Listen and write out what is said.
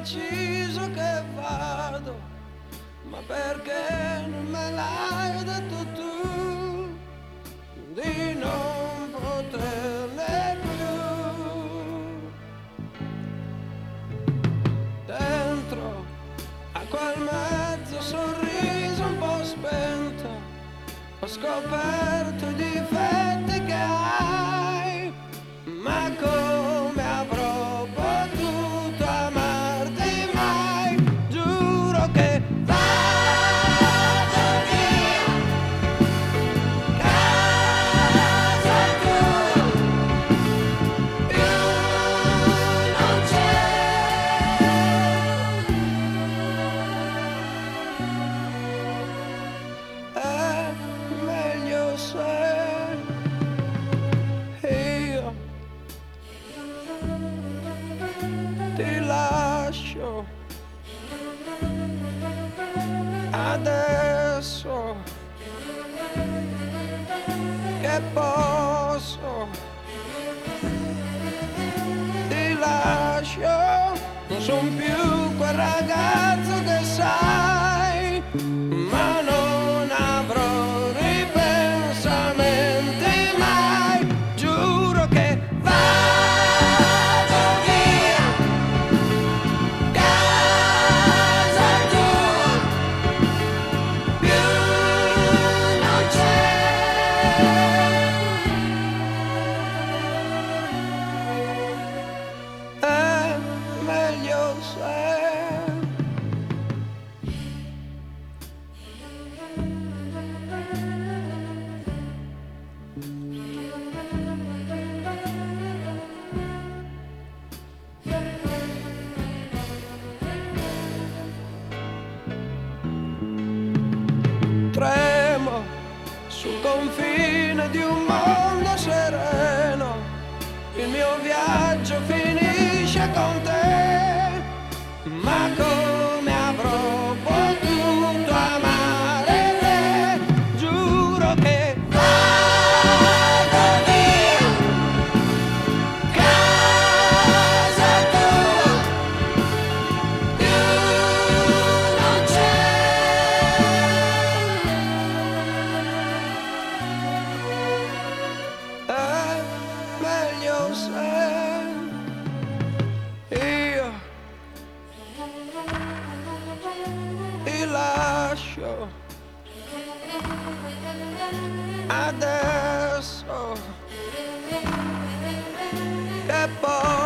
deciso che vado, ma perché non me l'hai detto tu di non poterne più? Dentro a quel mezzo sorriso un po' spento ho scoperto i difetti che hai, ma come avrò potuto amarti mai? Giuro che vado via, casa tua, più non c'è. È meglio se io ti lascio adesso che posso, ti lascio, non son più quel ragazzo che sai, ma non avrò ripensamenti mai. Giuro che vado via, casa tua, più non c'è. È meglio se tremo sul confine di un mondo sereno, il mio viaggio finisce con te, ma come avrò potuto amare te? Giuro che vado via, casa tua, più non c'è. È meglio se io ti lascio adesso che poi